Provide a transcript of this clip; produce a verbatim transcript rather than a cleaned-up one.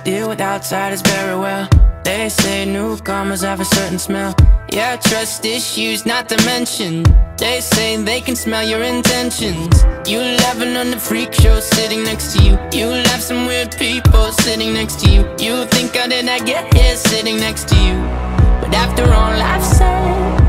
deal with outsiders very well. They say newcomers have a certain smell. Yeah, trust issues not to mention. They say they can smell your intentions. You laughing on the freak show sitting next to you. You laugh some weird people sitting next to you. You think how did I get here sitting next to you? But after all I've said,